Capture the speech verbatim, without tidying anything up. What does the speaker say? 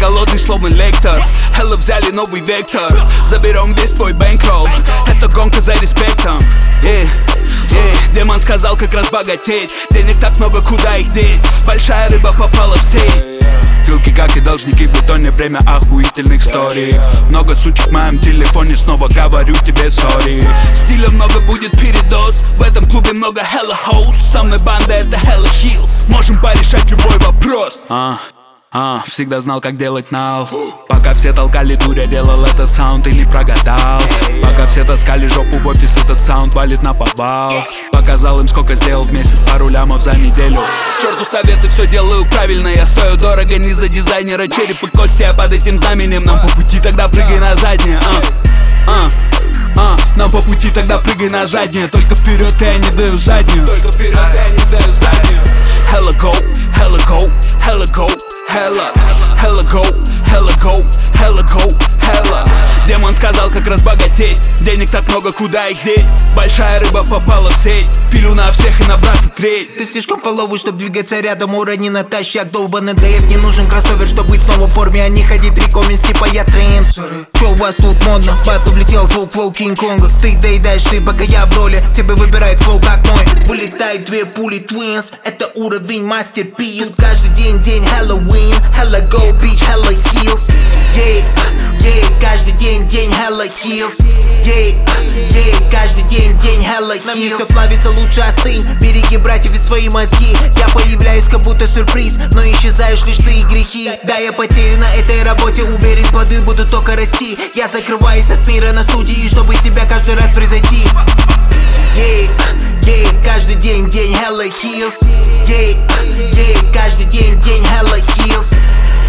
голодный, словно лектор. Hello, взяли новый вектор. Заберем весь твой бэнкролл. Это гонка за респектом. yeah. Yeah. Демон сказал, как разбогатеть. Денег так много, куда их деть? Большая рыба попала в сеть. Филки, как и должники, в бетоне, время охуительных историй. Много сучек в моем телефоне, снова говорю тебе сори. Стиля много, будет передоз. В этом клубе много hella hoes. Со мной банда, это hella heal. Можем порешать любой вопрос. А, а, всегда знал, как делать нал. Пока все толкали дуря, делал этот саунд или прогадал. Пока все таскали жопу в офис, этот саунд валит на подвал. Показал им, сколько сделал в месяц, пару лямов за неделю. Черту советы, все делаю правильно. Я стою дорого, не за дизайнера. Череп и кости, а под этим знаменем нам по пути, тогда прыгай на заднее. а, а, а, Нам по пути, тогда прыгай на заднее. Только вперед, я не даю заднюю. Только вперед, я не даю заднюю. Hella go, hella go, hella go, hella, hella go, hella go, hella go, hella. Демон сказал, как разбогатеть. Денег так много, куда их деть? Большая рыба попала в сеть. Пилю на всех и на брата треть. Ты слишком фоловый, чтоб двигаться рядом. Урони натощак, долбаный дэйв. Не нужен кроссовер, чтоб быть снова в форме, а не ходить рекоменс, типа я тренд. Чё у вас тут модно? Бату влетел звук флоу Кинг-Конга. Ты доедаешь, ты пока я в роли. Тебе выбирает флоу как мой. Вылетает две пули твинс. Это уровень мастерпис. Тут каждый день день Хэллоуин. Hella go beach, hella heels. Yeah, yeah, каждый день день hella heels. Yeah, yeah, каждый день день hella heels. На мне все плавится, лучше остынь. Береги братьев и свои мозги. Я появляюсь как будто сюрприз, но исчезаешь лишь ты и грехи. Да, я потею на этой работе, уверен, плоды будут только расти. Я закрываюсь от мира на студии, чтобы себя каждый раз превзойти. Yeah, yeah, каждый день день hella heels. Yeah, yeah, каждый день день hella heels.